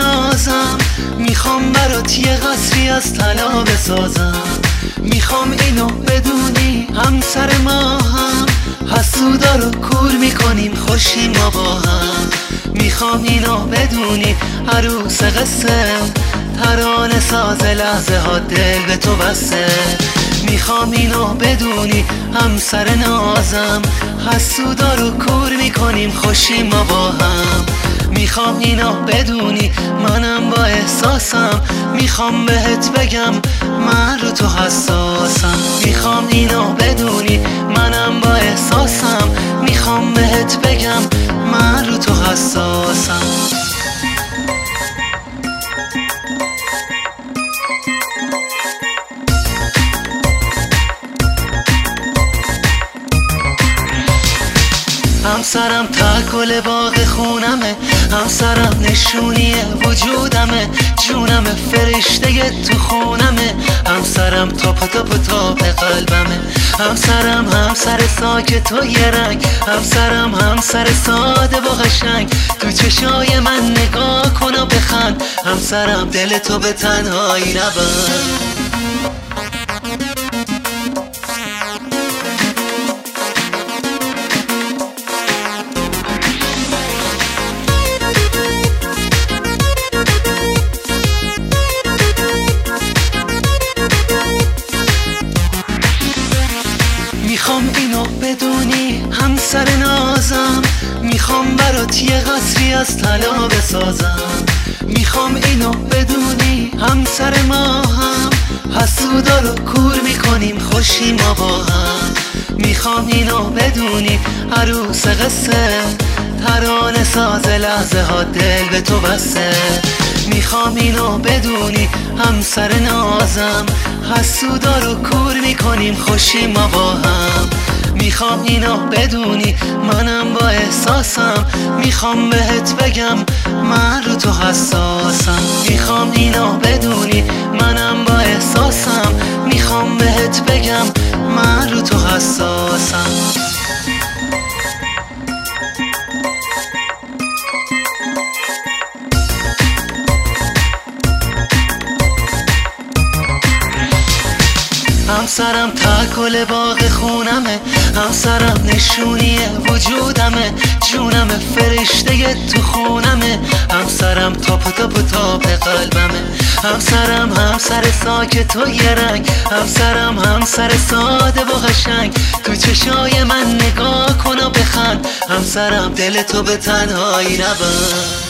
نازم، میخوام برات یه قصری از طلا بسازم. میخوام اینو بدونی همسر ما هم، حسودا رو کور میکنیم خوشیم ما با هم. میخوام اینو بدونی عروس قصه، ترانه ساز لحظه ها دل به تو بسته. میخوام اینو بدونی همسر نازم، حسودا رو کور میکنیم خوشیم ما با هم. میخوام اینو بدونی منم با احساسم، میخوام بهت بگم من رو تو حساسم. میخوام اینو بدونی منم با احساسم، میخوام بهت بگم من رو تو حساسم. همسرم تکل باغ خونمه، همسرم نشونی وجودمه، جونم فرشته تو خونمه، همسرم تاپ تاپ تاپ قلبمه. همسرم همسر ساکت و یه رنگ، همسرم همسر ساده و قشنگ، تو چشای من نگاه کن و بخند، همسرم دل تو به تنهایی نبند. میخوام اینو بدونی همسر نازم، میخوام برات یه قصری از طلا بسازم. میخوام اینو بدونی همسر ما هم، حسودا رو کور میکنیم خوشیم ما با هم. میخوام اینو بدونی عروس قصه، ترانه ساز لحظه ها دل به تو بسته. میخوام اینو بدونی همسر نازم، حسودا رو کور میکنیم خوشیم ما با هم. میخوام اینو بدونی منم با احساسم، میخوام بهت بگم من رو تو حساسم. میخوام اینو بدونی منم با احساسم، میخوام بهت بگم من رو تو حساسم. همسرم تکل باغ خونمه، همسرم نشونی وجودمه، جونم فرشته تو خونمه، همسرم تاپ تاپ تاپ قلبمه. همسرم همسر ساکت و یه رنگ، همسرم همسر ساده و قشنگ، تو چشای من نگاه کن و بخند، همسرم دل تو به تنهایی نبند.